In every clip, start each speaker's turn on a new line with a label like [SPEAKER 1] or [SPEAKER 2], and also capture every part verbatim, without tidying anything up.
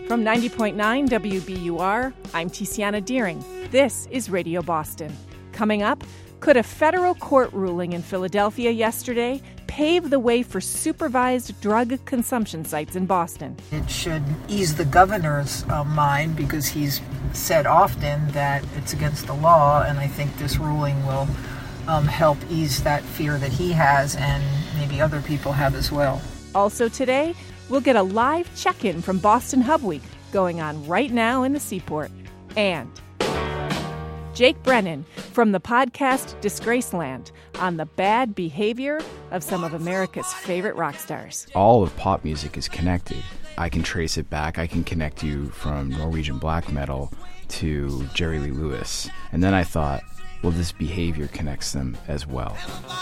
[SPEAKER 1] From ninety point nine W B U R, I'm Tiziana Deering. This is Radio Boston. Coming up, could a federal court ruling in Philadelphia yesterday pave the way for supervised drug consumption sites in Boston?
[SPEAKER 2] It should ease the governor's uh, mind because he's said often that it's against the law, and I think this ruling will um, help ease that fear that he has and maybe other people have as well.
[SPEAKER 1] Also today, we'll get a live check-in from Boston Hub Week going on right now in the Seaport. And Jake Brennan from the podcast Disgraceland on the bad behavior of some of America's favorite rock stars.
[SPEAKER 3] All of pop music is connected. I can trace it back. I can connect you from Norwegian black metal to Jerry Lee Lewis. And then I thought, well, this behavior connects them as well.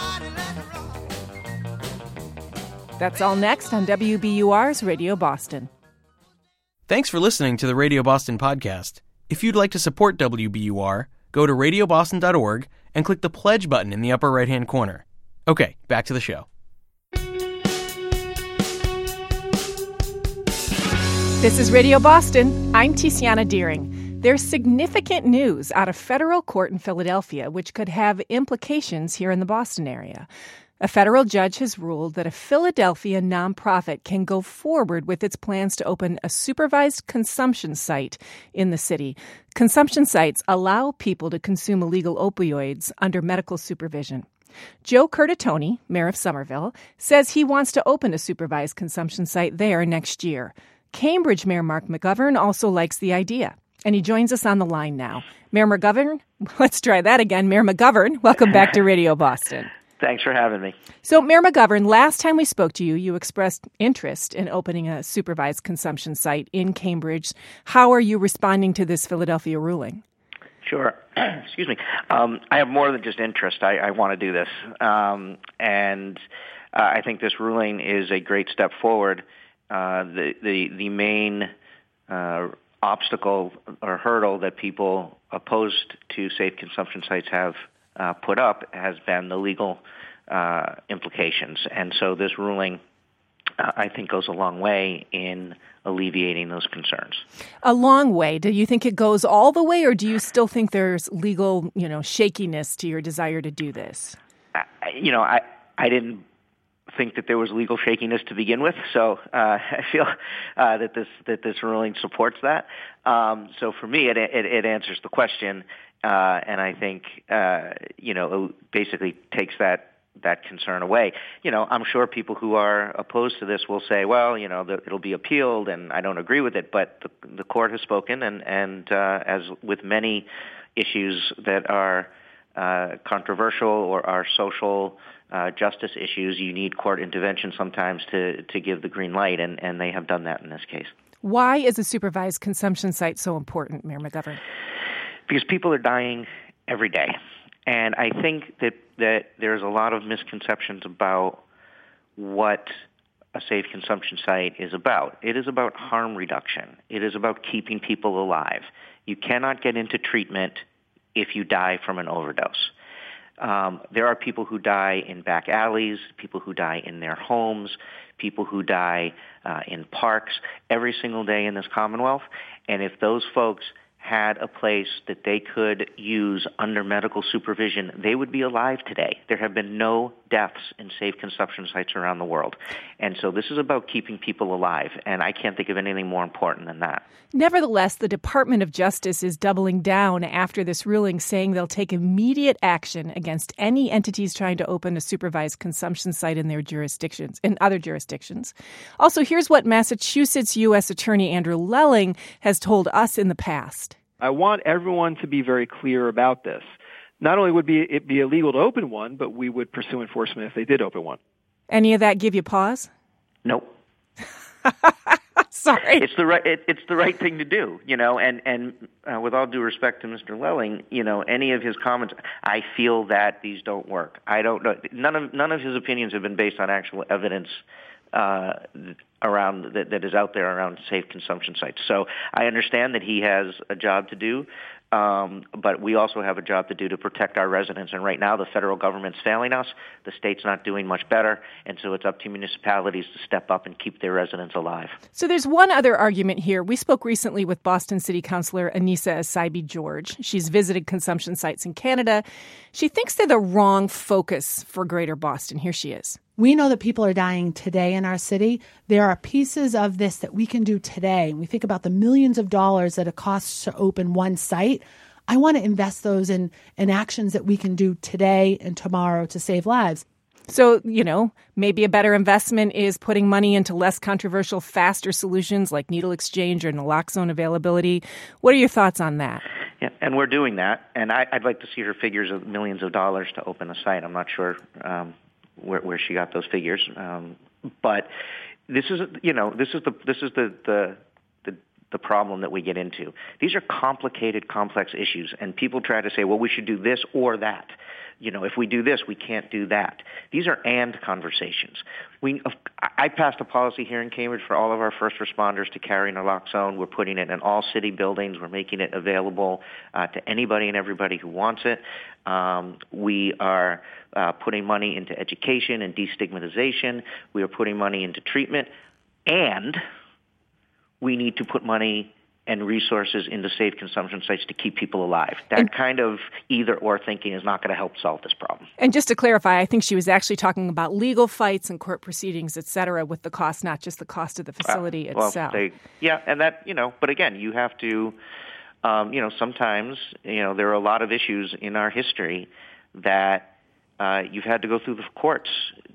[SPEAKER 1] That's all next on W B U R's Radio Boston.
[SPEAKER 4] Thanks for listening to the Radio Boston podcast. If you'd like to support W B U R, go to radio boston dot org and click the pledge button in the upper right-hand corner. Okay, back to the show.
[SPEAKER 1] This is Radio Boston. I'm Tiziana Deering. There's significant news out of federal court in Philadelphia, which could have implications here in the Boston area. A federal judge has ruled that a Philadelphia nonprofit can go forward with its plans to open a supervised consumption site in the city. Consumption sites allow people to consume illegal opioids under medical supervision. Joe Curtatone, mayor of Somerville, says he wants to open a supervised consumption site there next year. Cambridge Mayor Mark McGovern also likes the idea, and he joins us on the line now. Mayor McGovern, let's try that again. Mayor McGovern, welcome back to Radio Boston.
[SPEAKER 5] Thanks for having me.
[SPEAKER 1] So, Mayor McGovern, last time we spoke to you, you expressed interest in opening a supervised consumption site in Cambridge. How are you responding to this Philadelphia ruling?
[SPEAKER 5] Sure. Excuse me. Um, I have more than just interest. I, I want to do this. Um, and uh, I think this ruling is a great step forward. Uh, the, the, the main uh, obstacle or hurdle that people opposed to safe consumption sites have Uh, put up has been the legal uh, implications. And so this ruling, uh, I think, goes a long way in alleviating those concerns.
[SPEAKER 1] A long way. Do you think it goes all the way, or do you still think there's legal, you know, shakiness to your desire to do this?
[SPEAKER 5] I, you know, I, I didn't think that there was legal shakiness to begin with, so uh, I feel uh, that this that this ruling supports that. Um, so for me, it, it, it answers the question. Uh, and I think, uh, you know, it basically takes that that concern away. You know, I'm sure people who are opposed to this will say, well, you know, the, it'll be appealed, and I don't agree with it. But the, the court has spoken, and, and uh, as with many issues that are uh, controversial or are social uh, justice issues, you need court intervention sometimes to, to give the green light, and, and they have done that in this case.
[SPEAKER 1] Why is a supervised consumption site so important, Mayor McGovern?
[SPEAKER 5] Because people are dying every day. And I think that, that there's a lot of misconceptions about what a safe consumption site is about. It is about harm reduction. It is about keeping people alive. You cannot get into treatment if you die from an overdose. Um, there are people who die in back alleys, people who die in their homes, people who die uh, in parks every single day in this Commonwealth. And if those folks had a place that they could use under medical supervision, they would be alive today. There have been no deaths in safe consumption sites around the world. And so this is about keeping people alive, and I can't think of anything more important than that.
[SPEAKER 1] Nevertheless, the Department of Justice is doubling down after this ruling, saying they'll take immediate action against any entities trying to open a supervised consumption site in their jurisdictions, in other jurisdictions. Also, here's what Massachusetts U S Attorney Andrew Lelling has told us in the past.
[SPEAKER 6] I want everyone to be very clear about this. Not only would it be illegal to open one, but we would pursue enforcement if they did open one.
[SPEAKER 1] Any of that give you pause?
[SPEAKER 5] Nope.
[SPEAKER 1] Sorry.
[SPEAKER 5] It's the right. It, it's the right thing to do, you know. And and uh, with all due respect to Mister Lelling, you know, any of his comments, I feel that these don't work. I don't know. None of none of his opinions have been based on actual evidence uh, around that, that is out there around safe consumption sites. So I understand that he has a job to do. Um, but we also have a job to do to protect our residents. And right now, the federal government's failing us. The state's not doing much better. And so it's up to municipalities to step up and keep their residents alive.
[SPEAKER 1] So there's one other argument here. We spoke recently with Boston City Councilor Anissa Essaibi-George. She's visited consumption sites in Canada. She thinks they're the wrong focus for Greater Boston. Here she is.
[SPEAKER 7] We know that people are dying today in our city. There are pieces of this that we can do today. We think about the millions of dollars that it costs to open one site. I want to invest those in, in actions that we can do today and tomorrow to save lives.
[SPEAKER 1] So, you know, maybe a better investment is putting money into less controversial, faster solutions like needle exchange or naloxone availability. What are your thoughts on that?
[SPEAKER 5] Yeah, and we're doing that. And I, I'd like to see her figures of millions of dollars to open a site. I'm not sure um, where, where she got those figures, um, but this is, you know, this is the this is the, the the the problem that we get into. These are complicated, complex issues, and people try to say, well, we should do this or that. You know, if we do this, we can't do that. These are and conversations. We, I passed a policy here in Cambridge for all of our first responders to carry naloxone. We're putting it in all city buildings. We're making it available uh, to anybody and everybody who wants it. Um, we are uh, putting money into education and destigmatization. We are putting money into treatment. And we need to put money and resources into safe consumption sites to keep people alive. That and, kind of either-or thinking is not going to help solve this problem.
[SPEAKER 1] And just to clarify, I think she was actually talking about legal fights and court proceedings, et cetera, with the cost, not just the cost of the facility
[SPEAKER 5] uh, well,
[SPEAKER 1] itself.
[SPEAKER 5] They, yeah, and that, you know, but again, you have to, um, you know, sometimes, you know, there are a lot of issues in our history that uh, you've had to go through the courts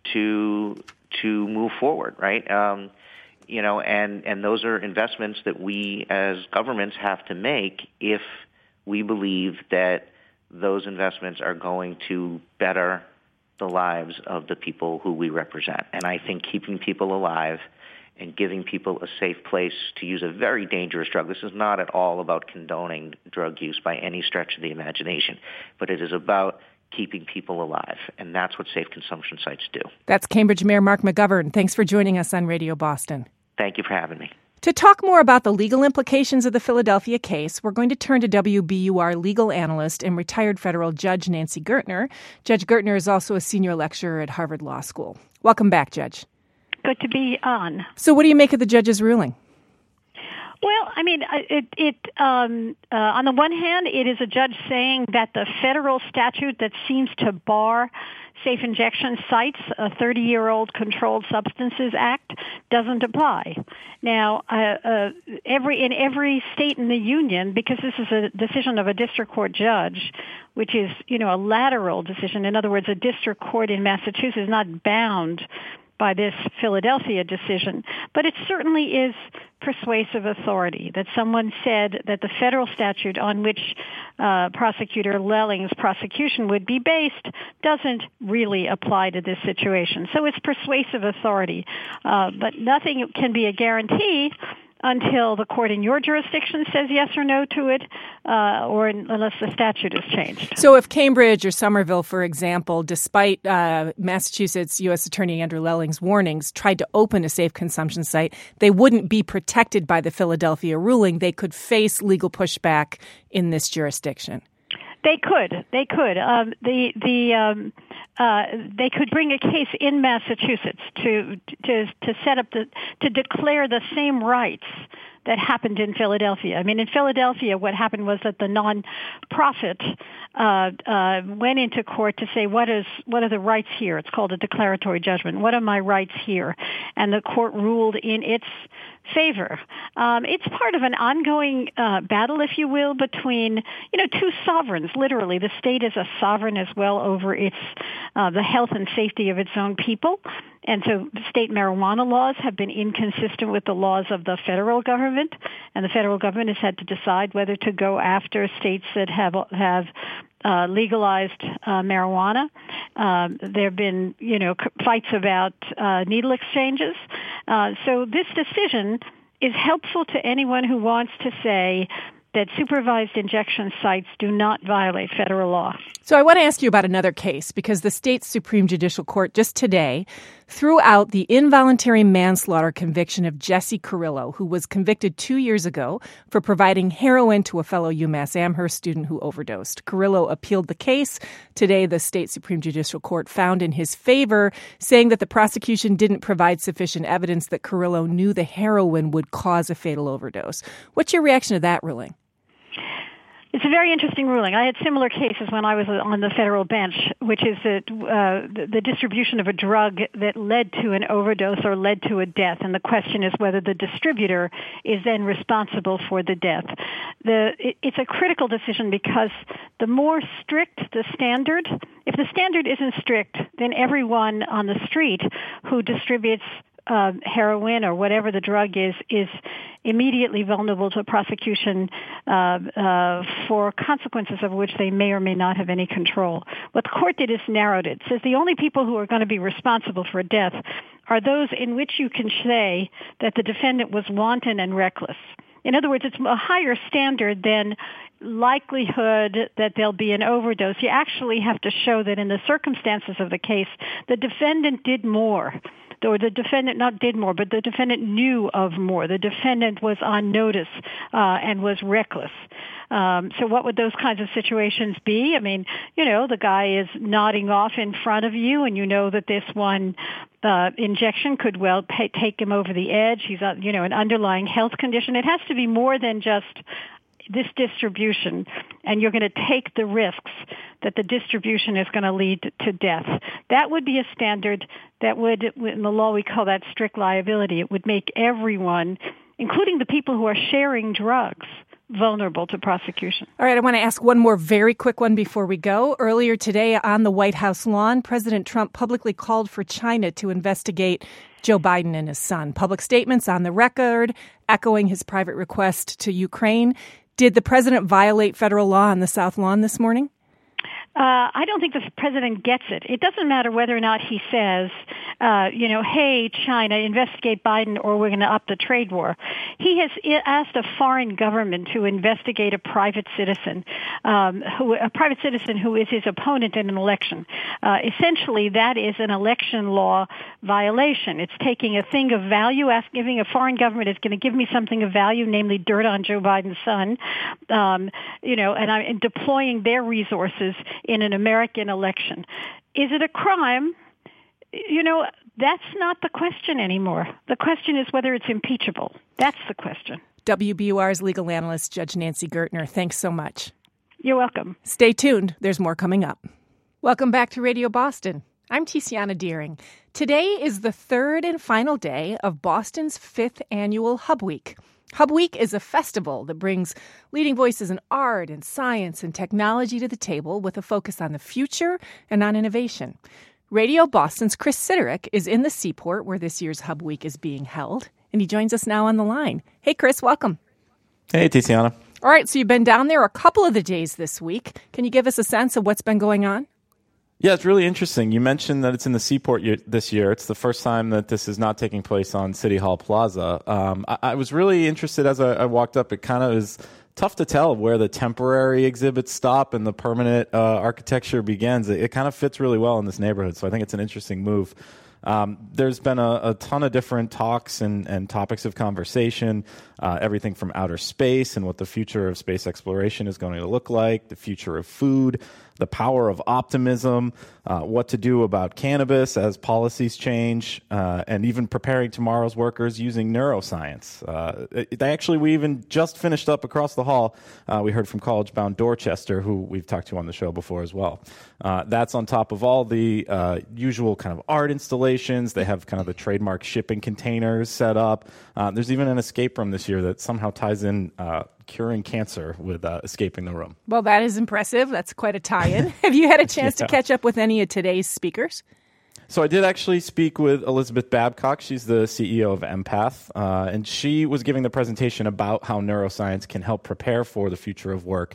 [SPEAKER 5] to to move forward, right? Um You know, and, and those are investments that we as governments have to make if we believe that those investments are going to better the lives of the people who we represent. And I think keeping people alive and giving people a safe place to use a very dangerous drug. This is not at all about condoning drug use by any stretch of the imagination, but it is about keeping people alive, and that's what safe consumption sites do.
[SPEAKER 1] That's Cambridge Mayor Mark McGovern. Thanks for joining us on Radio Boston.
[SPEAKER 5] Thank you for having me.
[SPEAKER 1] To talk more about the legal implications of the Philadelphia case, we're going to turn to W B U R legal analyst and retired federal judge Nancy Gertner. Judge Gertner is also a senior lecturer at Harvard Law School. Welcome back, Judge.
[SPEAKER 8] Good to be on.
[SPEAKER 1] So what do you make of the judge's ruling?
[SPEAKER 8] Well, I mean, it, it um, uh, on the one hand, it is a judge saying that the federal statute that seems to bar safe injection sites, a thirty-year-old Controlled Substances Act, doesn't apply. Now, uh, uh, every in every state in the union, because this is a decision of a district court judge, which is, you know, a lateral decision. In other words, a district court in Massachusetts is not bound by this Philadelphia decision, but it certainly is persuasive authority that someone said that the federal statute on which uh, Prosecutor Lelling's prosecution would be based doesn't really apply to this situation. So it's persuasive authority, uh, but nothing can be a guarantee until the court in your jurisdiction says yes or no to it, uh, or in, unless the statute is changed.
[SPEAKER 1] So if Cambridge or Somerville, for example, despite uh, Massachusetts U S Attorney Andrew Lelling's warnings, tried to open a safe consumption site, they wouldn't be protected by the Philadelphia ruling. They could face legal pushback in this jurisdiction.
[SPEAKER 8] They could. They could. Um, the the um, uh, they could bring a case in Massachusetts to to to set up the to declare the same rights that happened in Philadelphia. I mean, in Philadelphia, what happened was that the nonprofit uh, uh, went into court to say, what is what are the rights here? It's called a declaratory judgment. What are my rights here? And the court ruled in its favor. Um, it's part of an ongoing uh, battle, if you will, between, you know, two sovereigns. Literally, the state is a sovereign as well over its uh, the health and safety of its own people. And so state marijuana laws have been inconsistent with the laws of the federal government, and the federal government has had to decide whether to go after states that have have uh, legalized uh, marijuana. Um, there have been, you know, fights about uh, needle exchanges. Uh, so this decision is helpful to anyone who wants to say that supervised injection sites do not violate federal law.
[SPEAKER 1] So I want to ask you about another case because the state's Supreme Judicial Court just today threw out the involuntary manslaughter conviction of Jesse Carrillo, who was convicted two years ago for providing heroin to a fellow UMass Amherst student who overdosed. Carrillo appealed the case. Today, the state Supreme Judicial Court found in his favor, saying that the prosecution didn't provide sufficient evidence that Carrillo knew the heroin would cause a fatal overdose. What's your reaction to that ruling?
[SPEAKER 8] It's a very interesting ruling. I had similar cases when I was on the federal bench, which is that uh, the, the distribution of a drug that led to an overdose or led to a death, and the question is whether the distributor is then responsible for the death. The, it, it's a critical decision because the more strict the standard, if the standard isn't strict, then everyone on the street who distributes Uh, heroin or whatever the drug is, is immediately vulnerable to prosecution uh, uh, for consequences of which they may or may not have any control. What the court did is narrowed it. It says the only people who are going to be responsible for a death are those in which you can say that the defendant was wanton and reckless. In other words, it's a higher standard than likelihood that there'll be an overdose. You actually have to show that in the circumstances of the case, the defendant did more. Or the defendant not did more, but the defendant knew of more. The defendant was on notice uh, and was reckless. Um, so what would those kinds of situations be? I mean, you know, the guy is nodding off in front of you, and you know that this one uh, injection could well pay, take him over the edge. He's, uh, you know, an underlying health condition. It has to be more than just this distribution, and you're going to take the risks that the distribution is going to lead to death. That would be a standard that would, in the law we call that strict liability. It would make everyone, including the people who are sharing drugs, vulnerable to prosecution.
[SPEAKER 1] All right, I want to ask one more very quick one before we go. Earlier today on the White House lawn, President Trump publicly called for China to investigate Joe Biden and his son. Public statements on the record, echoing his private request to Ukraine. Did the president violate federal law on the South Lawn this morning?
[SPEAKER 8] Uh, I don't think the president gets it. It doesn't matter whether or not he says, uh, you know, hey, China, investigate Biden or we're going to up the trade war. He has asked a foreign government to investigate a private citizen, um, who, a private citizen who is his opponent in an election. Uh, essentially, that is an election law violation. It's taking a thing of value, ask, giving a foreign government is going to give me something of value, namely dirt on Joe Biden's son, um, you know, and I'm and deploying their resources in an American election. Is it a crime? You know, that's not the question anymore. The question is whether it's impeachable. That's the question.
[SPEAKER 1] W B U R's legal analyst, Judge Nancy Gertner, thanks so much.
[SPEAKER 8] You're welcome.
[SPEAKER 1] Stay tuned. There's more coming up. Welcome back to Radio Boston. I'm Tiziana Deering. Today is the third and final day of Boston's fifth annual Hub Week. Hub Week is a festival that brings leading voices in art and science and technology to the table with a focus on the future and on innovation. Radio Boston's Chris Siderick is in the Seaport where this year's Hub Week is being held, and he joins us now on the line. Hey, Chris, welcome.
[SPEAKER 9] Hey, Tiziana.
[SPEAKER 1] All right, so you've been down there a couple of the days this week. Can you give us a sense of what's been going on?
[SPEAKER 9] Yeah, it's really interesting. You mentioned that it's in the Seaport year, this year. It's the first time that this is not taking place on City Hall Plaza. Um, I, I was really interested as I, I walked up. It kind of is tough to tell where the temporary exhibits stop and the permanent uh, architecture begins. It, it kind of fits really well in this neighborhood, so I think it's an interesting move. Um, there's been a, a ton of different talks and, and topics of conversation, uh, everything from outer space and what the future of space exploration is going to look like, the future of food, the power of optimism, uh, what to do about cannabis as policies change, uh, and even preparing tomorrow's workers using neuroscience. Uh, they actually, we even just finished up across the hall. Uh, we heard from College Bound Dorchester, who we've talked to on the show before as well. Uh, that's on top of all the uh, usual kind of art installations. They have kind of the trademark shipping containers set up. Uh, there's even an escape room this year that somehow ties in uh, curing cancer with uh, escaping the room.
[SPEAKER 1] Well, that is impressive. That's quite a tie-in. Have you had a chance yeah. to catch up with any of today's speakers?
[SPEAKER 9] So I did actually speak with Elizabeth Babcock. She's the C E O of Empath, uh, and she was giving the presentation about how neuroscience can help prepare for the future of work.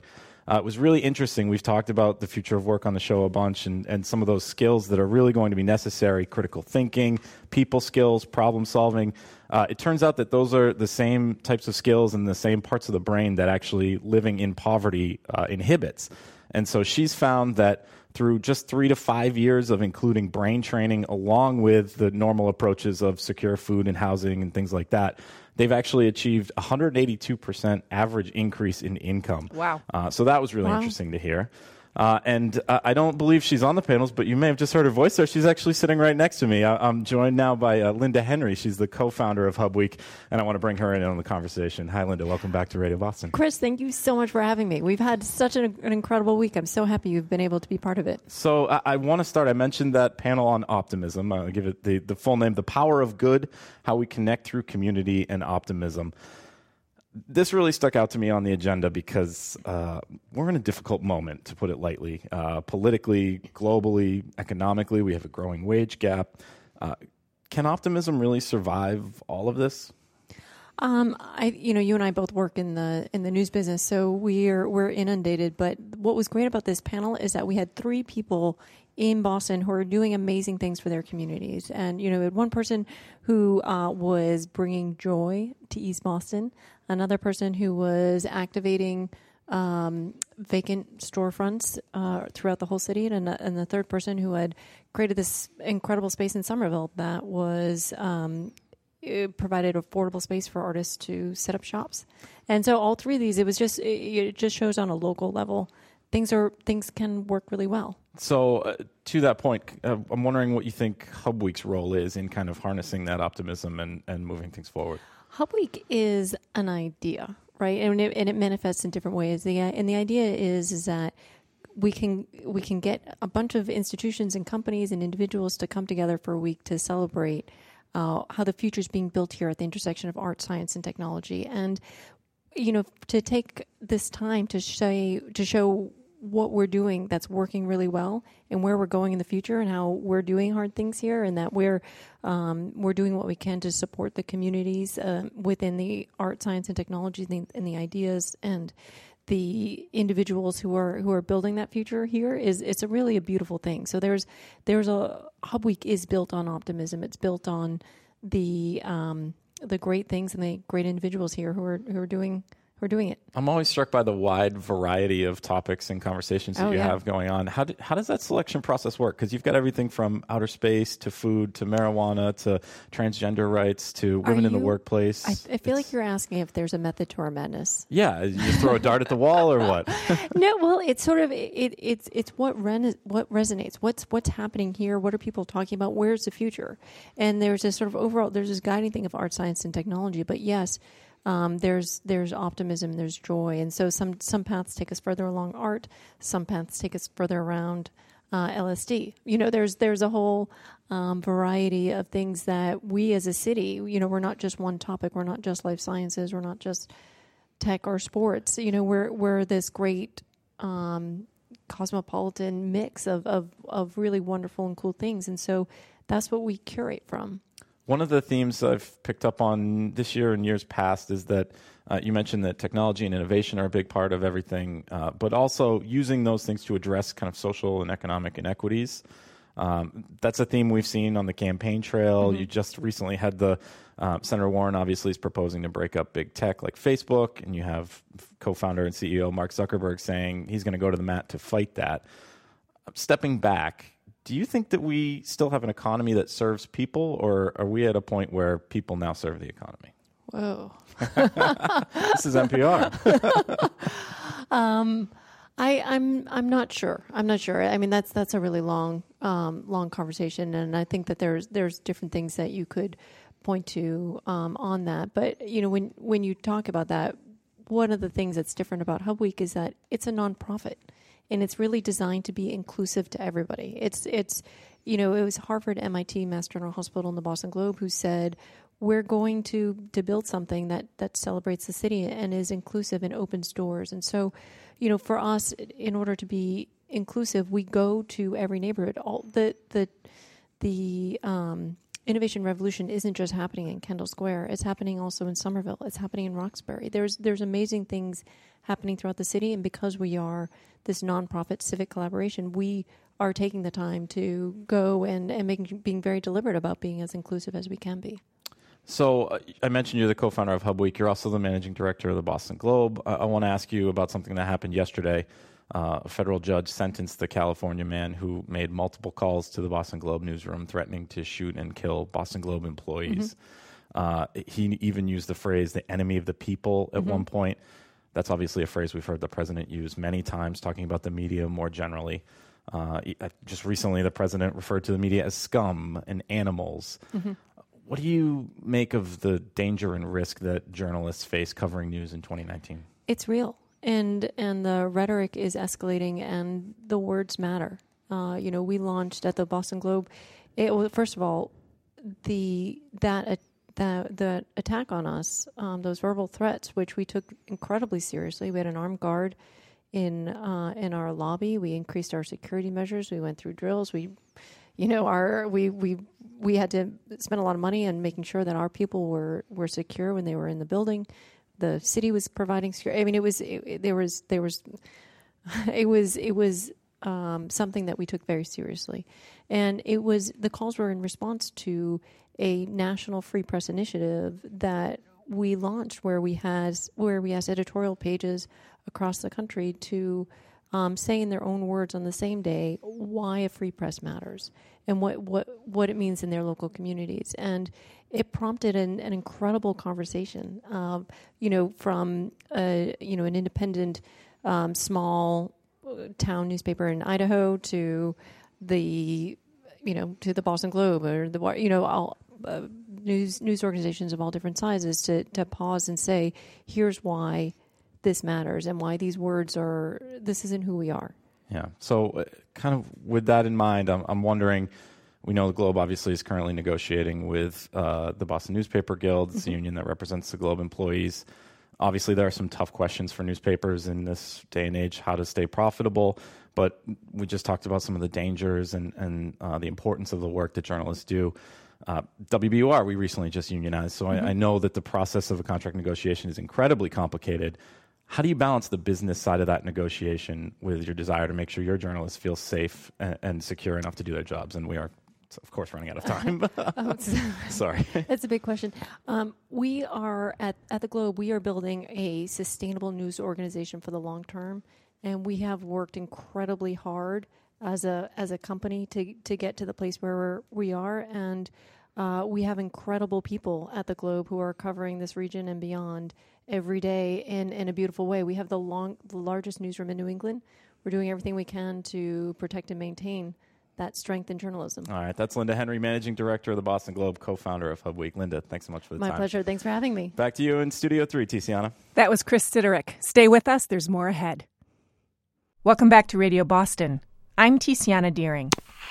[SPEAKER 9] Uh, it was really interesting. We've talked about the future of work on the show a bunch, and, and some of those skills that are really going to be necessary: critical thinking, people skills, problem solving. Uh, it turns out that those are the same types of skills and the same parts of the brain that actually living in poverty uh, inhibits. And so she's found that through just three to five years of including brain training along with the normal approaches of secure food and housing and things like that, they've actually achieved one hundred eighty-two percent average increase in income.
[SPEAKER 1] Wow.
[SPEAKER 9] Uh, so that was really
[SPEAKER 1] Wow.
[SPEAKER 9] interesting to hear. Uh, and uh, I don't believe she's on the panels, but you may have just heard her voice there. She's actually sitting right next to me. I- I'm joined now by uh, Linda Henry. She's the co-founder of Hub Week, and I want to bring her in on the conversation. Hi, Linda. Welcome back to Radio Boston.
[SPEAKER 10] Chris, thank you so much for having me. We've had such an, an incredible week. I'm so happy you've been able to be part of it.
[SPEAKER 9] So I, I want to start. I mentioned that panel on optimism. I'll give it the, the full name, The Power of Good, How We Connect Through Community and Optimism. This really stuck out to me on the agenda because uh, we're in a difficult moment, to put it lightly. Uh, politically, globally, economically, we have a growing wage gap. Uh, can optimism really survive all of this?
[SPEAKER 10] Um, I, you know, you and I both work in the in the news business, so we're we're inundated. But what was great about this panel is that we had three people in Boston who are doing amazing things for their communities. And, you know, we had one person who uh, was bringing joy to East Boston, another person who was activating um, vacant storefronts uh, throughout the whole city, and, and the third person who had created this incredible space in Somerville that was um, it provided affordable space for artists to set up shops. And so all three of these, it was just, it, it just shows on a local level, things are things can work really well.
[SPEAKER 9] So uh, to that point, uh, I'm wondering what you think Hub Week's role is in kind of harnessing that optimism and, and moving things forward.
[SPEAKER 10] Hub Week is an idea, right? And it, and it manifests in different ways. The and the idea is is that we can we can get a bunch of institutions and companies and individuals to come together for a week to celebrate uh, how the future is being built here at the intersection of art, science, and technology. And you know, to take this time to say to show what we're doing that's working really well and where we're going in the future and how we're doing hard things here, and that we're um, we're doing what we can to support the communities uh, within the art, science, and technology, and the, and the ideas and the individuals who are who are building that future here is it's a really a beautiful thing. So there's there's a Hub Week is built on optimism. It's built on the um, the great things and the great individuals here who are who are doing. We're doing it.
[SPEAKER 9] I'm always struck by the wide variety of topics and conversations that
[SPEAKER 10] oh,
[SPEAKER 9] you
[SPEAKER 10] yeah.
[SPEAKER 9] have going on. How do, how does that selection process work? Because you've got everything from outer space to food to marijuana to transgender rights to women
[SPEAKER 10] Are
[SPEAKER 9] in the
[SPEAKER 10] you-
[SPEAKER 9] workplace.
[SPEAKER 10] I, I feel it's, like you're asking if there's a method to our madness.
[SPEAKER 9] Yeah, you just throw a dart at the wall or what?
[SPEAKER 10] No, well, it's sort of it, it's it's what ren- what resonates. What's what's happening here? What are people talking about? Where's the future? And there's this sort of overall there's this guiding thing of art, science, and technology. But yes. Um, there's there's optimism, there's joy, and so some some paths take us further along art, some paths take us further around uh, L S D. You know, there's there's a whole um, variety of things that we as a city, you know, we're not just one topic, we're not just life sciences, we're not just tech or sports. You know, we're we're this great um, cosmopolitan mix of, of of really wonderful and cool things, and so that's what we curate from.
[SPEAKER 9] One of the themes I've picked up on this year and years past is that uh, you mentioned that technology and innovation are a big part of everything, uh, but also using those things to address kind of social and economic inequities. Um, that's a theme we've seen on the campaign trail. Mm-hmm. You just recently had the uh, Senator Warren obviously is proposing to break up big tech like Facebook, and you have co-founder and C E O Mark Zuckerberg saying he's going to go to the mat to fight that. Stepping back, do you think that we still have an economy that serves people, or are we at a point where people now serve the economy?
[SPEAKER 10] Whoa.
[SPEAKER 9] This is N P R.
[SPEAKER 10] um, I, I'm I'm not sure. I'm not sure. I mean, that's that's a really long um, long conversation, and I think that there's there's different things that you could point to um, on that. But you know, when when you talk about that, one of the things that's different about Hub Week is that it's a nonprofit. And it's really designed to be inclusive to everybody. It's, it's, you know, it was Harvard, M I T, Mass General Hospital, and the Boston Globe who said, we're going to, to build something that, that celebrates the city and is inclusive and opens doors. And so, you know, for us, in order to be inclusive, we go to every neighborhood. All the, the, the, um, innovation revolution isn't just happening in Kendall Square. It's happening also in Somerville. It's happening in Roxbury. There's there's amazing things happening throughout the city, and because we are this nonprofit civic collaboration, we are taking the time to go and, and making, being very deliberate about being as inclusive as we can be.
[SPEAKER 9] So uh, I mentioned you're the co-founder of Hub Week. You're also the managing director of the Boston Globe. I, I want to ask you about something that happened yesterday. Uh, a federal judge sentenced the California man who made multiple calls to the Boston Globe newsroom threatening to shoot and kill Boston Globe employees. Mm-hmm. Uh, he even used the phrase, the enemy of the people, at mm-hmm. one point. That's obviously a phrase we've heard the president use many times, talking about the media more generally. Uh, just recently, the president referred to the media as scum and animals. Mm-hmm. What do you make of the danger and risk that journalists face covering news in twenty nineteen?
[SPEAKER 10] It's real. And and the rhetoric is escalating, and the words matter. Uh, you know, we launched at the Boston Globe. It was, first of all, the that uh, that the attack on us, um, those verbal threats, which we took incredibly seriously. We had an armed guard in uh, in our lobby. We increased our security measures. We went through drills. We, you know, our we we we had to spend a lot of money on making sure that our people were were secure when they were in the building. The city was providing security. I mean, it was it, it, there was there was it was it was um, something that we took very seriously, and it was the calls were in response to a national free press initiative that we launched, where we had where we asked editorial pages across the country to um, say in their own words on the same day why a free press matters and what what what it means in their local communities. And it prompted an, an incredible conversation, uh, you know, from a, you know an independent, um, small town newspaper in Idaho to the, you know, to the Boston Globe or the, you know, all uh, news news organizations of all different sizes to to pause and say, here's why this matters and why these words are. This isn't who we are.
[SPEAKER 9] Yeah. So, uh, kind of with that in mind, I'm, I'm wondering. We know the Globe obviously is currently negotiating with uh, the Boston Newspaper Guild. It's mm-hmm. the union that represents the Globe employees. Obviously, there are some tough questions for newspapers in this day and age, how to stay profitable. But we just talked about some of the dangers and, and uh, the importance of the work that journalists do. Uh, W B U R, we recently just unionized, so mm-hmm. I, I know that the process of a contract negotiation is incredibly complicated. How do you balance the business side of that negotiation with your desire to make sure your journalists feel safe and, and secure enough to do their jobs? And we are, of course, running out of time.
[SPEAKER 10] oh,
[SPEAKER 9] Sorry.
[SPEAKER 10] That's a big question. Um, we are, at, at the Globe, we are building a sustainable news organization for the long term, and we have worked incredibly hard as a as a company to, to get to the place where we're, we are, and uh, we have incredible people at the Globe who are covering this region and beyond every day in, in a beautiful way. We have the long the largest newsroom in New England. We're doing everything we can to protect and maintain that strength in journalism.
[SPEAKER 9] All right. That's Linda Henry, Managing Director of the Boston Globe, co-founder of Hub Week. Linda, thanks so much for the
[SPEAKER 10] My
[SPEAKER 9] time.
[SPEAKER 10] My pleasure. Thanks for having me.
[SPEAKER 9] Back to you in Studio three, Tiziana.
[SPEAKER 1] That was Chris Sidorick. Stay with us. There's more ahead. Welcome back to Radio Boston. I'm Tiziana Deering.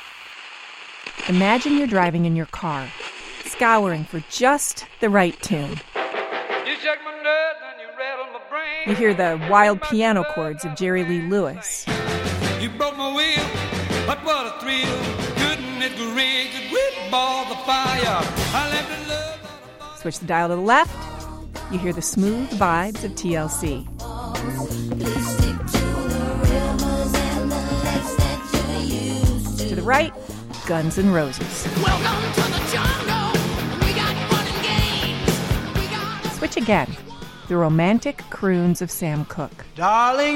[SPEAKER 1] Imagine you're driving in your car, scouring for just the right tune.
[SPEAKER 11] You shake my nerves and you rattle my brain.
[SPEAKER 1] You hear the wild piano chords of Jerry Lee Lewis.
[SPEAKER 11] You broke my wheel, but what a thrill. Couldn't it rig it with ball the fire? I left it love.
[SPEAKER 1] Switch the dial to the left. You hear the smooth vibes of T L C. To the right, Guns N' Roses.
[SPEAKER 11] Welcome to the jungle. We got fun and games. We got...
[SPEAKER 1] Switch again. The romantic croons of Sam Cooke.
[SPEAKER 11] Darling,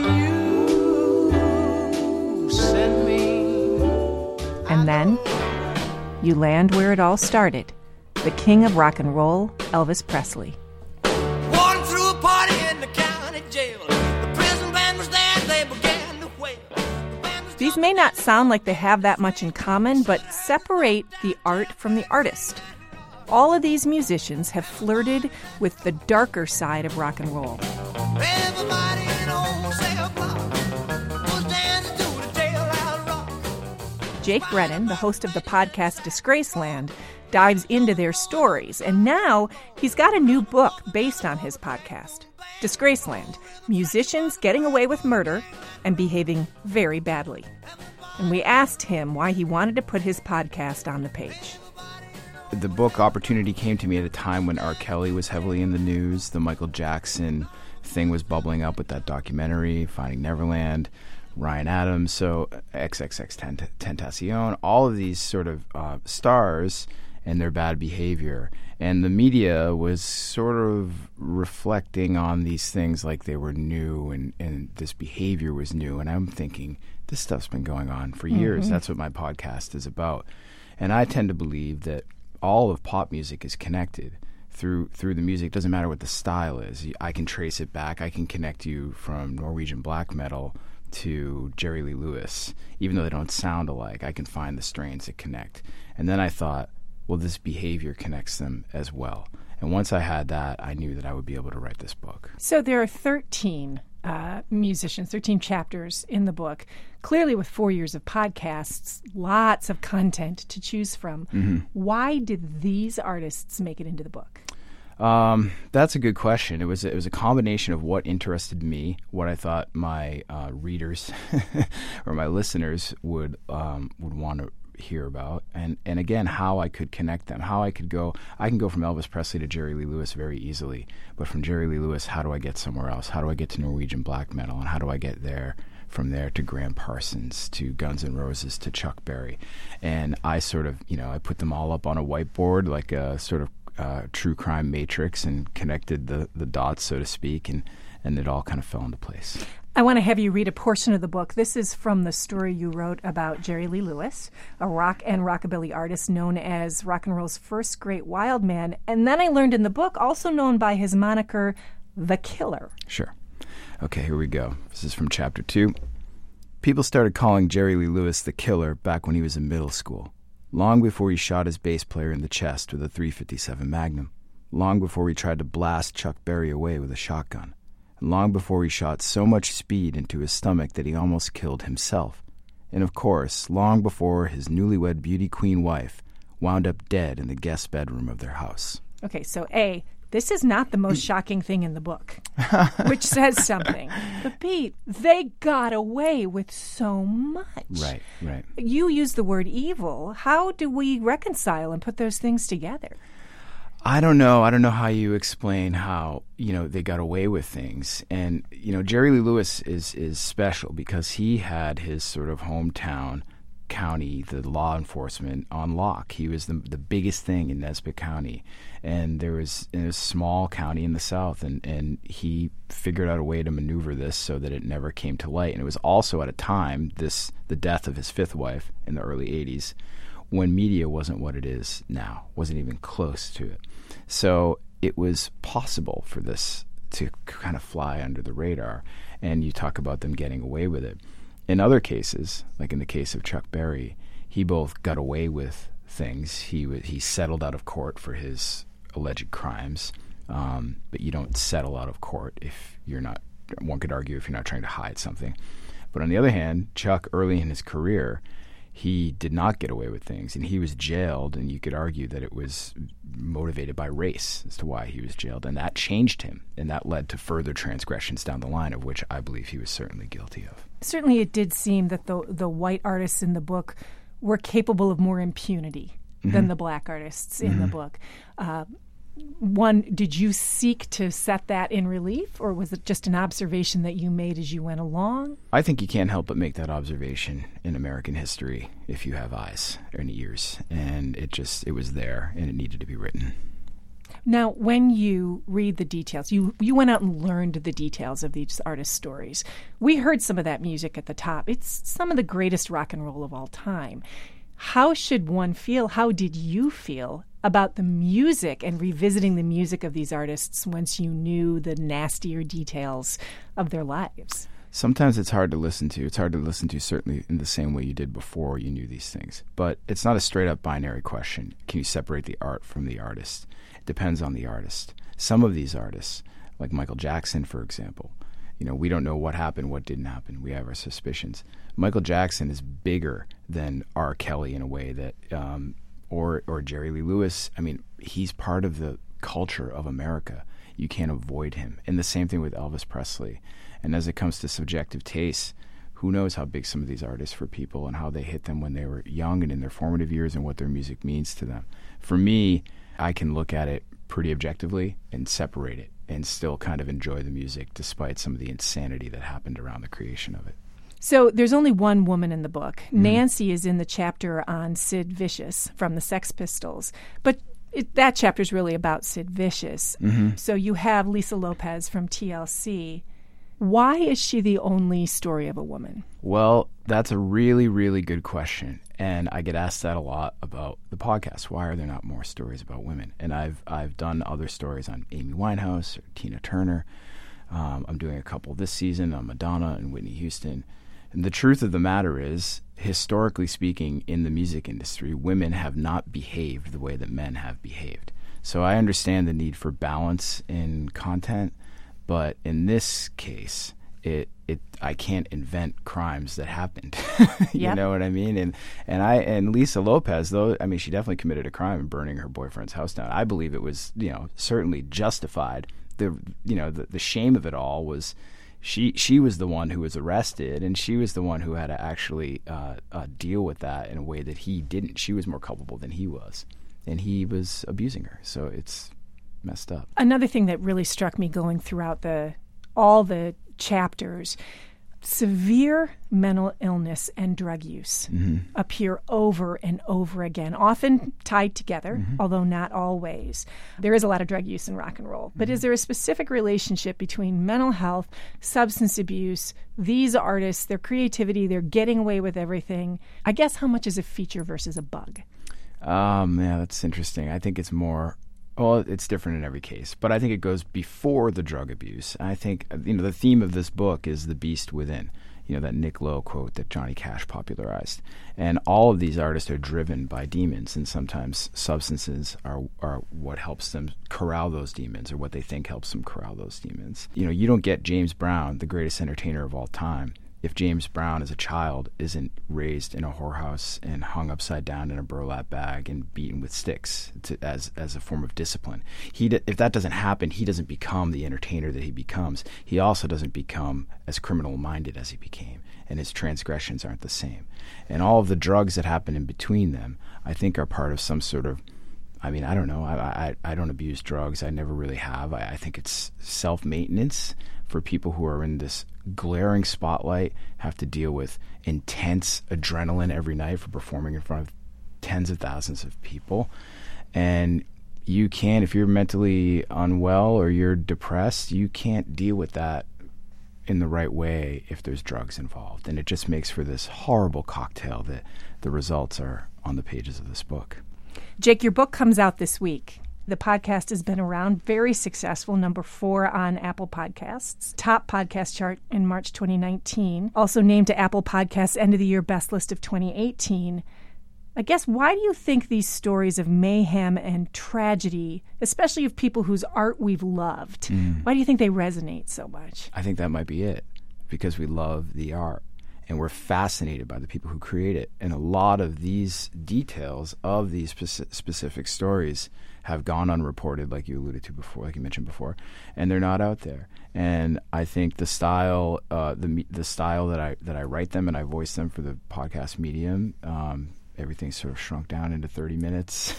[SPEAKER 11] you send me.
[SPEAKER 1] And then you land where it all started. The king of rock and roll, Elvis Presley.
[SPEAKER 11] Walking through a party in the county jail. The prison band was there, they began to wail.
[SPEAKER 1] These may not sound like they have that much in common, but separate the art from the artist. All of these musicians have flirted with the darker side of rock and roll.
[SPEAKER 11] Everybody in old cell block was dancing to the jailhouse rock.
[SPEAKER 1] Jake Brennan, the host of the podcast Disgraceland, dives into their stories, and now he's got a new book based on his podcast, Disgraceland, Musicians Getting Away with Murder and Behaving Very Badly. And we asked him why he wanted to put his podcast on the page.
[SPEAKER 3] the book opportunity came to me at a time when R. Kelly was heavily in the news. The Michael Jackson thing was bubbling up with that documentary, Finding Neverland, Ryan Adams, so triple X Tentacion, all of these sort of uh, stars and their bad behavior. And the media was sort of reflecting on these things like they were new and, and this behavior was new. And I'm thinking, this stuff's been going on for years. Mm-hmm. That's what my podcast is about. And I tend to believe that all of pop music is connected through through the music. It doesn't matter what the style is. I can trace it back. I can connect you from Norwegian black metal to Jerry Lee Lewis. Even though they don't sound alike, I can find the strains that connect. And then I thought, well, this behavior connects them as well. And once I had that, I knew that I would be able to write this book.
[SPEAKER 1] So there are thirteen uh, musicians, thirteen chapters in the book. Clearly, with four years of podcasts, lots of content to choose from. Mm-hmm. Why did these artists make it into the book?
[SPEAKER 3] Um, that's a good question. It was it was a combination of what interested me, what I thought my uh, readers or my listeners would um, would want to hear about, and and again how I could connect them, how I could go. I can go from Elvis Presley to Jerry Lee Lewis very easily, but from Jerry Lee Lewis, how do I get somewhere else? How do I get to Norwegian black metal, and how do I get there? From there to Graham Parsons, to Guns N' Roses, to Chuck Berry, and I sort of you know I put them all up on a whiteboard like a sort of uh, true crime matrix and connected the the dots, so to speak, and and it all kind of fell into place.
[SPEAKER 1] I want to have you read a portion of the book. This is from the story you wrote about Jerry Lee Lewis, a rock and rockabilly artist known as rock and roll's first great wild man. And then I learned in the book, also known by his moniker, The Killer.
[SPEAKER 3] Sure. Okay, here we go. This is from chapter two. People started calling Jerry Lee Lewis the Killer back when he was in middle school, long before he shot his bass player in the chest with a three fifty-seven Magnum, long before he tried to blast Chuck Berry away with a shotgun, and long before he shot so much speed into his stomach that he almost killed himself. And of course, long before his newlywed beauty queen wife wound up dead in the guest bedroom of their house.
[SPEAKER 1] Okay, so A, this is not the most shocking thing in the book, which says something. But B, they got away with so much.
[SPEAKER 3] Right, right.
[SPEAKER 1] You use the word evil. How do we reconcile and put those things together?
[SPEAKER 3] I don't know. I don't know how you explain how, you know, they got away with things. And, you know, Jerry Lee Lewis is, is special because he had his sort of hometown county, the law enforcement, on lock. He was the the biggest thing in Nesbitt County. And there was in a small county in the South, and, and he figured out a way to maneuver this so that it never came to light. And it was also at a time, this the death of his fifth wife in the early eighties, when media wasn't what it is now, wasn't even close to it. So it was possible for this to kind of fly under the radar, and you talk about them getting away with it. In other cases, like in the case of Chuck Berry, he both got away with things. He w- he settled out of court for his alleged crimes, um, but you don't settle out of court if you're not, one could argue, if you're not trying to hide something. But on the other hand, Chuck, early in his career, he did not get away with things, and he was jailed, and you could argue that it was motivated by race as to why he was jailed, and that changed him, and that led to further transgressions down the line, of which I believe he was certainly guilty of.
[SPEAKER 1] Certainly it did seem that the the white artists in the book were capable of more impunity mm-hmm. than the black artists in mm-hmm. the book. Uh, one, did you seek to set that in relief, or was it just an observation that you made as you went along?
[SPEAKER 3] I think you can't help but make that observation in American history if you have eyes and ears, and it just, it was there, and it needed to be written.
[SPEAKER 1] Now, when you read the details, you, you went out and learned the details of these artists' stories. We heard some of that music at the top. It's some of the greatest rock and roll of all time. How should one feel, how did you feel about the music and revisiting the music of these artists once you knew the nastier details of their lives?
[SPEAKER 3] Sometimes it's hard to listen to. It's hard to listen to certainly in the same way you did before you knew these things. But it's not a straight-up binary question. Can you separate the art from the artist? It depends on the artist. Some of these artists, like Michael Jackson, for example, you know, we don't know what happened, what didn't happen. We have our suspicions. Michael Jackson is bigger than R. Kelly in a way that, um, or or Jerry Lee Lewis. I mean, he's part of the culture of America. You can't avoid him. And the same thing with Elvis Presley. And as it comes to subjective taste, who knows how big some of these artists for people and how they hit them when they were young and in their formative years and what their music means to them. For me, I can look at it pretty objectively and separate it and still kind of enjoy the music despite some of the insanity that happened around the creation of it.
[SPEAKER 1] So there's only one woman in the book. Mm-hmm. Nancy is in the chapter on Sid Vicious from the Sex Pistols. But it, that chapter is really about Sid Vicious. Mm-hmm. So you have Lisa Lopez from T L C. Why is she the only story of a woman?
[SPEAKER 3] Well, that's a really, really good question. And I get asked that a lot about the podcast. Why are there not more stories about women? And I've I've done other stories on Amy Winehouse or Tina Turner. Um, I'm doing a couple this season on Madonna and Whitney Houston. And the truth of the matter is, historically speaking, in the music industry, women have not behaved the way that men have behaved. So I understand the need for balance in content. But in this case, it it I can't invent crimes that happened. you yep. know what I mean? And and I and Lisa Lopez, though, I mean, she definitely committed a crime in burning her boyfriend's house down. I believe it was, you know, certainly justified. The you know the, the shame of it all was she she was the one who was arrested, and she was the one who had to actually uh, uh, deal with that in a way that he didn't. She was more culpable than he was, and he was abusing her. So it's messed up.
[SPEAKER 1] Another thing that really struck me going throughout the all the chapters, severe mental illness and drug use mm-hmm. appear over and over again, often tied together, mm-hmm. although not always. There is a lot of drug use in rock and roll, but mm-hmm. is there a specific relationship between mental health, substance abuse, these artists, their creativity, they're getting away with everything? I guess how much is a feature versus a bug?
[SPEAKER 3] Um, yeah, that's interesting. I think it's more... Well, it's different in every case, but I think it goes before the drug abuse. I think, you know, the theme of this book is the beast within, you know, that Nick Lowe quote that Johnny Cash popularized. And all of these artists are driven by demons, and sometimes substances are, are what helps them corral those demons, or what they think helps them corral those demons. You know, you don't get James Brown, the greatest entertainer of all time, if James Brown as a child isn't raised in a whorehouse and hung upside down in a burlap bag and beaten with sticks to, as as a form of discipline. He if that doesn't happen, he doesn't become the entertainer that he becomes. He also doesn't become as criminal-minded as he became, and his transgressions aren't the same. And all of the drugs that happen in between them, I think, are part of some sort of, I mean, I don't know. I I, I don't abuse drugs. I never really have. I, I think it's self-maintenance for people who are in this glaring spotlight, have to deal with intense adrenaline every night for performing in front of tens of thousands of people. And you can't, if you're mentally unwell or you're depressed, you can't deal with that in the right way if there's drugs involved. And it just makes for this horrible cocktail that the results are on the pages of this book.
[SPEAKER 1] Jake, your book comes out this week. The podcast has been around, very successful, number four on Apple Podcasts, top podcast chart in March twenty nineteen, also named to Apple Podcasts' End of the Year Best List of twenty eighteen. I guess, why do you think these stories of mayhem and tragedy, especially of people whose art we've loved, mm. why do you think they resonate so much?
[SPEAKER 3] I think that might be it, because we love the art. And we're fascinated by the people who create it. And a lot of these details of these speci- specific stories have gone unreported, like you alluded to before, like you mentioned before, and they're not out there. And I think the style, uh, the the style that I that I write them and I voice them for the podcast medium, um, everything's sort of shrunk down into thirty minutes.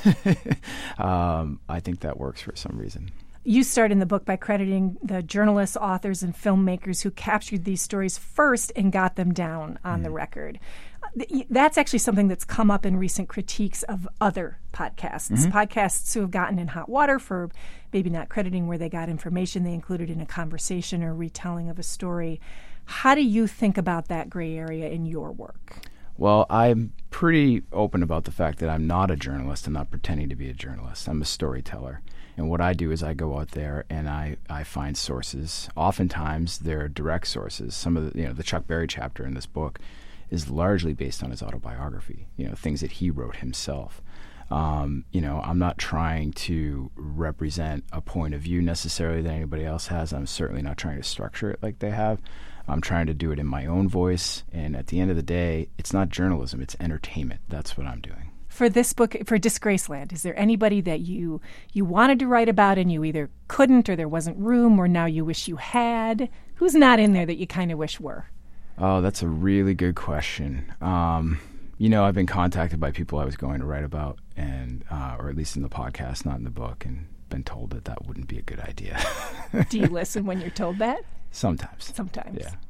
[SPEAKER 3] um, I think that works for some reason.
[SPEAKER 1] You start in the book by crediting the journalists, authors, and filmmakers who captured these stories first and got them down on mm. the record. That's actually something that's come up in recent critiques of other podcasts. Mm-hmm. Podcasts who have gotten in hot water for maybe not crediting where they got information they included in a conversation or retelling of a story. How do you think about that gray area in your work?
[SPEAKER 3] Well, I'm pretty open about the fact that I'm not a journalist. I'm not pretending to be a journalist. I'm a storyteller. And what I do is I go out there and I, I find sources. Oftentimes, they're direct sources. Some of the, you know, the Chuck Berry chapter in this book is largely based on his autobiography, you know, things that he wrote himself. Um, you know, I'm not trying to represent a point of view necessarily that anybody else has. I'm certainly not trying to structure it like they have. I'm trying to do it in my own voice. And at the end of the day, it's not journalism, it's entertainment. That's what I'm doing.
[SPEAKER 1] For this book, for Disgraceland, is there anybody that you you wanted to write about and you either couldn't or there wasn't room or now you wish you had? Who's not in there that you kind of wish were?
[SPEAKER 3] Oh, that's a really good question. Um, you know, I've been contacted by people I was going to write about, and uh, or at least in the podcast, not in the book, and been told that that wouldn't be a good idea.
[SPEAKER 1] Do you listen when you're told that?
[SPEAKER 3] Sometimes.
[SPEAKER 1] Sometimes.
[SPEAKER 3] Yeah.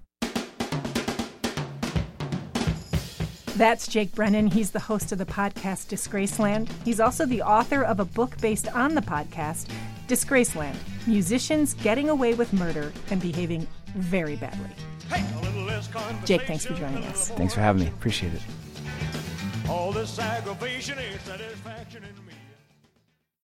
[SPEAKER 1] That's Jake Brennan. He's the host of the podcast Disgraceland. He's also the author of a book based on the podcast, Disgraceland, Musicians Getting Away with Murder and Behaving Very Badly. Jake, thanks for joining us.
[SPEAKER 3] Thanks for having me. Appreciate it.
[SPEAKER 11] All this aggravation is satisfaction in me.